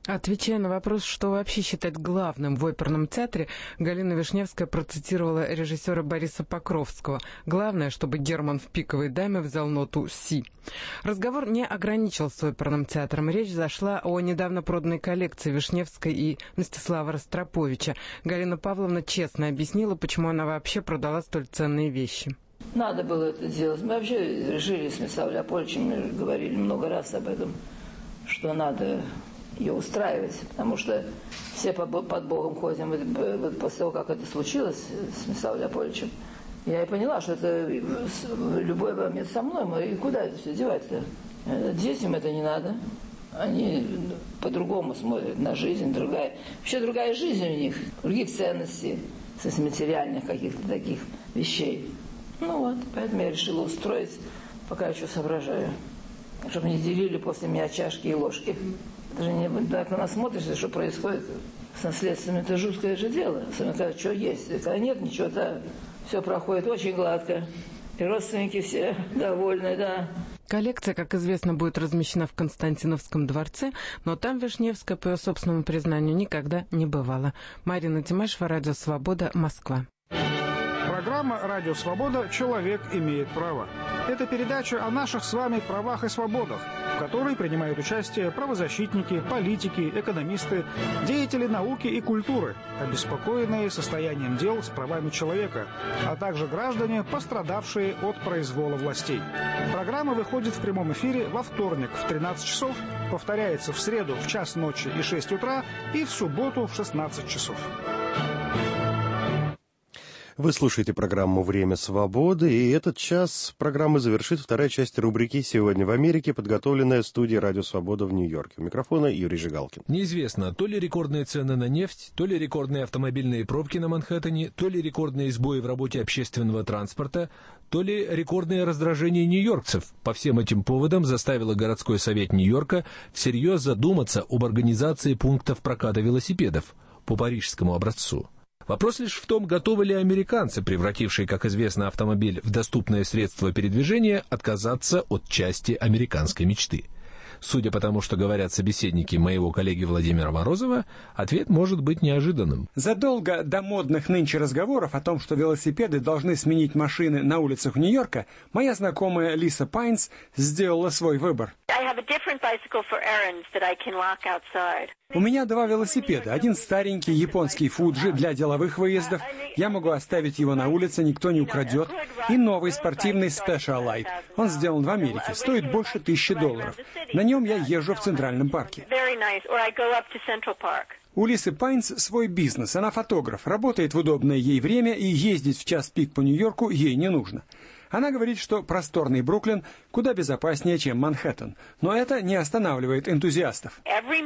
Отвечая на вопрос, что вообще считать главным в оперном театре, Галина Вишневская процитировала режиссера Бориса Покровского. Главное, чтобы Герман в «Пиковой даме» взял ноту «си». Разговор не ограничился оперным театром. Речь зашла о недавно проданной коллекции Вишневской и Мстислава Ростроповича. Галина Павловна честно объяснила, почему она вообще продала столь ценные вещи. Надо было это делать. Мы вообще решили с Мстиславом Леопольдовичем, говорили много раз об этом, что надо ее устраивать, потому что все под Богом ходим. Вот после того, как это случилось с Мстиславом Леопольдовичем, я и поняла, что это любой момент со мной. И куда это все девать-то? Детям это не надо. Они по-другому смотрят на жизнь, вообще другая жизнь у них, другие ценности, в смысле материальных каких-то таких вещей. Ну вот, поэтому я решила устроить, пока еще соображаю, чтобы не делили после меня чашки и ложки. Даже не так на нас смотришься, что происходит с наследством. Это жуткое же дело. Особенно, когда что есть. Когда нет ничего, то все проходит очень гладко. И родственники все довольны, да. Коллекция, как известно, будет размещена в Константиновском дворце, но там Вишневская, по ее собственному признанию, никогда не бывала. Марина Тимашева, Радио Свобода, Москва. Программа «Радио Свобода. Человек имеет право». Это передача о наших с вами правах и свободах, в которой принимают участие правозащитники, политики, экономисты, деятели науки и культуры, обеспокоенные состоянием дел с правами человека, а также граждане, пострадавшие от произвола властей. Программа выходит в прямом эфире во вторник в 13 часов, повторяется в среду в час ночи и 6 утра и в субботу в 16 часов. Вы слушаете программу «Время свободы», и этот час программы завершит вторая часть рубрики «Сегодня в Америке», подготовленная студией «Радио Свобода» в Нью-Йорке. У микрофона Юрий Жигалкин. Неизвестно, то ли рекордные цены на нефть, то ли рекордные автомобильные пробки на Манхэттене, то ли рекордные сбои в работе общественного транспорта, то ли рекордное раздражение нью-йоркцев по всем этим поводам заставило городской совет Нью-Йорка всерьез задуматься об организации пунктов проката велосипедов по парижскому образцу. Вопрос лишь в том, готовы ли американцы, превратившие, как известно, автомобиль в доступное средство передвижения, отказаться от части американской мечты. Судя по тому, что говорят собеседники моего коллеги Владимира Морозова, ответ может быть неожиданным. Задолго до модных нынче разговоров о том, что велосипеды должны сменить машины на улицах Нью-Йорка, моя знакомая Лиса Пайнс сделала свой выбор. У меня два велосипеда. Один старенький японский Фуджи для деловых выездов. Я могу оставить его на улице, никто не украдет. И новый спортивный Specialized. Он сделан в Америке, стоит больше $1000. На нем я езжу в Центральном парке. У Лисы Пайнс свой бизнес. Она фотограф, работает в удобное ей время, и ездить в час пик по Нью-Йорку ей не нужно. Она говорит, что просторный Бруклин куда безопаснее, чем Манхэттен. Но это не останавливает энтузиастов.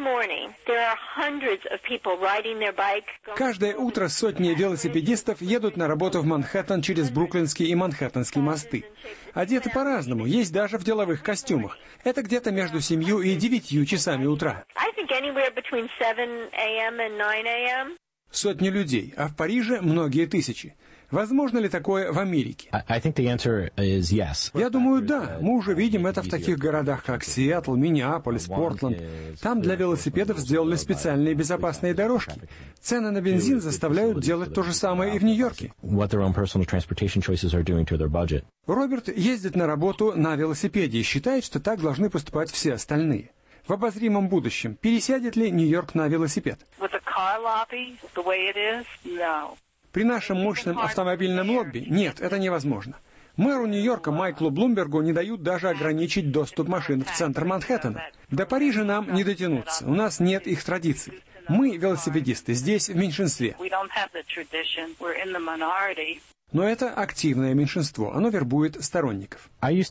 Каждое утро сотни велосипедистов едут на работу в Манхэттен через Бруклинский и Манхэттенский мосты. Одеты по-разному, есть даже в деловых костюмах. Это где-то между 7 и 9 часами утра. Сотни людей, а в Париже многие тысячи. Возможно ли такое в Америке? Я думаю, да. Мы уже видим это в таких городах, как Сиэтл, Миннеаполис, Портленд. Там для велосипедов сделали специальные безопасные дорожки. Цены на бензин заставляют делать то же самое и в Нью-Йорке. Роберт ездит на работу на велосипеде и считает, что так должны поступать все остальные. В обозримом будущем пересядет ли Нью-Йорк на велосипед? При нашем мощном автомобильном лобби нет, это невозможно. Мэру Нью-Йорка Майклу Блумбергу не дают даже ограничить доступ машин в центр Манхэттена. До Парижа нам не дотянуться, у нас нет их традиций. Мы, велосипедисты, здесь в меньшинстве. Но это активное меньшинство, оно вербует сторонников.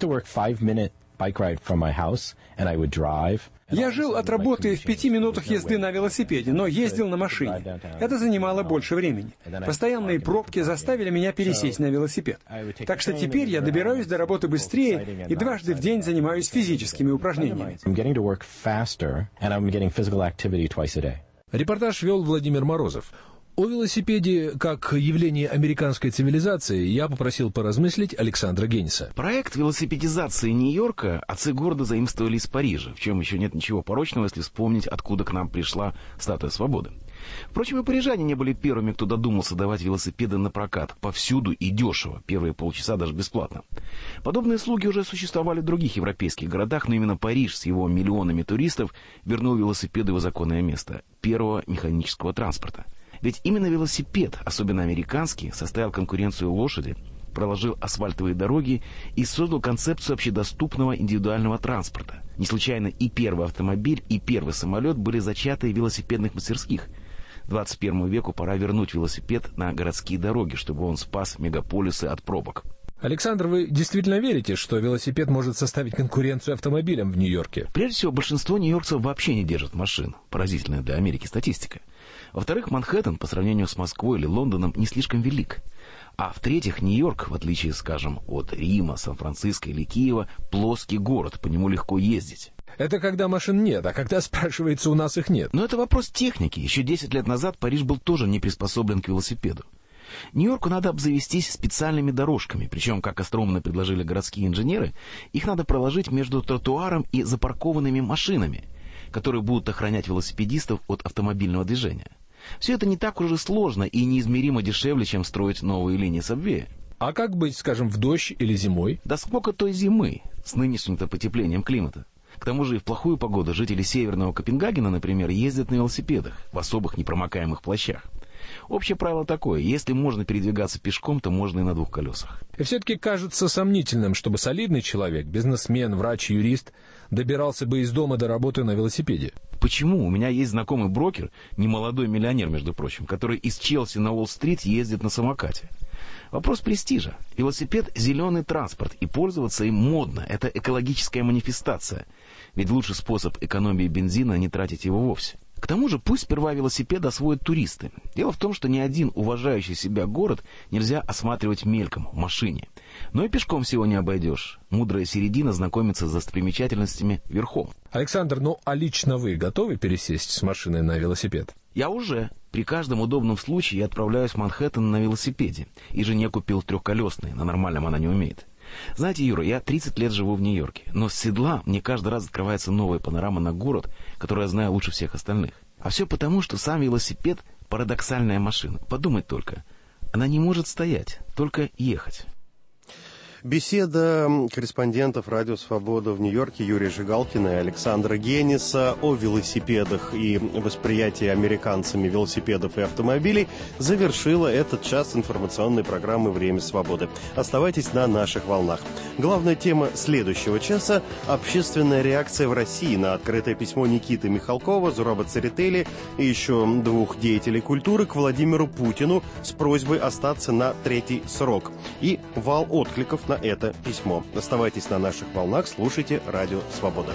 Я жил от работы в 5 минутах езды на велосипеде, но ездил на машине. Это занимало больше времени. Постоянные пробки заставили меня пересесть на велосипед. Так что теперь я добираюсь до работы быстрее и дважды в день занимаюсь физическими упражнениями. Репортаж вел Владимир Морозов. О велосипеде как явлении американской цивилизации я попросил поразмыслить Александра Генниса. Проект велосипедизации Нью-Йорка отцы города заимствовали из Парижа, в чем еще нет ничего порочного, если вспомнить, откуда к нам пришла статуя свободы. Впрочем, и парижане не были первыми, кто додумался давать велосипеды на прокат повсюду и дешево, первые полчаса даже бесплатно. Подобные услуги уже существовали в других европейских городах, но именно Париж с его миллионами туристов вернул велосипеды в законное место первого механического транспорта. Ведь именно велосипед, особенно американский, составил конкуренцию лошади, проложил асфальтовые дороги и создал концепцию общедоступного индивидуального транспорта. Не случайно и первый автомобиль, и первый самолет были зачаты в велосипедных мастерских. 21 веку пора вернуть велосипед на городские дороги, чтобы он спас мегаполисы от пробок. Александр, вы действительно верите, что велосипед может составить конкуренцию автомобилям в Нью-Йорке? Прежде всего, большинство нью-йоркцев вообще не держат машин. Поразительная для Америки статистика. Во-вторых, Манхэттен по сравнению с Москвой или Лондоном не слишком велик. А в-третьих, Нью-Йорк, в отличие, скажем, от Рима, Сан-Франциско или Киева, плоский город, по нему легко ездить. Это когда машин нет, а когда, спрашивается, у нас их нет. Но это вопрос техники. Еще 10 лет назад Париж был тоже не приспособлен к велосипеду. Нью-Йорку надо обзавестись специальными дорожками, причем, как остроумно предложили городские инженеры, их надо проложить между тротуаром и запаркованными машинами, которые будут охранять велосипедистов от автомобильного движения. Все это не так уже сложно и неизмеримо дешевле, чем строить новые линии сабвея. А как быть, скажем, в дождь или зимой? Да сколько той зимы с нынешним-то потеплением климата. К тому же и в плохую погоду жители северного Копенгагена, например, ездят на велосипедах в особых непромокаемых плащах. Общее правило такое: если можно передвигаться пешком, то можно и на двух колесах. И все-таки кажется сомнительным, чтобы солидный человек, бизнесмен, врач, юрист, добирался бы из дома до работы на велосипеде. Почему? У меня есть знакомый брокер, немолодой миллионер, между прочим, который из Челси на Уолл-стрит ездит на самокате. Вопрос престижа. Велосипед – зеленый транспорт, и пользоваться им модно. Это экологическая манифестация. Ведь лучший способ экономии бензина – не тратить его вовсе. К тому же пусть сперва велосипед освоят туристы. Дело в том, что ни один уважающий себя город нельзя осматривать мельком, в машине. Но и пешком всего не обойдешь. Мудрая середина знакомится с достопримечательностями верхом. Александр, а лично вы готовы пересесть с машины на велосипед? Я уже. При каждом удобном случае я отправляюсь в Манхэттен на велосипеде. И жене купил трехколесный, на нормальном она не умеет. Знаете, Юра, я 30 лет живу в Нью-Йорке, но с седла мне каждый раз открывается новая панорама на город, которую я знаю лучше всех остальных. А все потому, что сам велосипед – парадоксальная машина. Подумать только. Она не может стоять, только ехать. Беседа корреспондентов «Радио Свобода» в Нью-Йорке Юрия Жигалкина и Александра Генниса о велосипедах и восприятии американцами велосипедов и автомобилей завершила этот час информационной программы «Время свободы». Оставайтесь на наших волнах. Главная тема следующего часа – общественная реакция в России на открытое письмо Никиты Михалкова, Зураба Церетели и еще двух деятелей культуры к Владимиру Путину с просьбой остаться на третий срок. И вал откликов на это письмо. Оставайтесь на наших волнах, слушайте «Радио Свобода».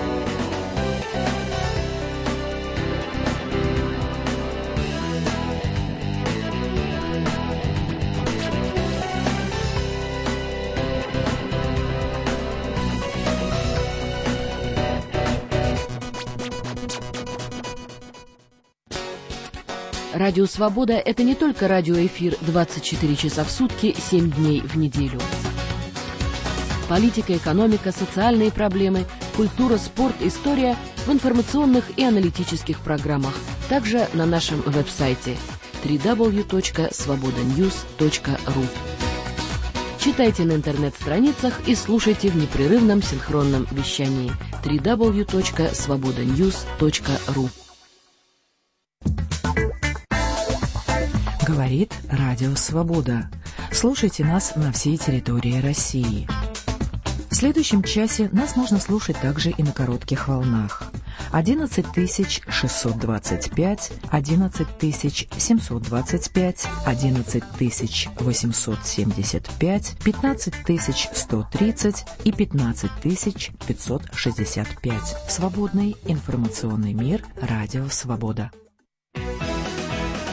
Радио «Свобода» — это не только радиоэфир 24 часа в сутки, 7 дней в неделю. Политика, экономика, социальные проблемы, культура, спорт, история в информационных и аналитических программах. Также на нашем веб-сайте www.svobodanews.ru. Читайте на интернет-страницах и слушайте в непрерывном синхронном вещании www.svobodanews.ru. Говорит Радио Свобода. Слушайте нас на всей территории России. В следующем часе нас можно слушать также и на коротких волнах. 11625, 11725, 11875, 15130 и 15565. Свободный информационный мир. Радио Свобода.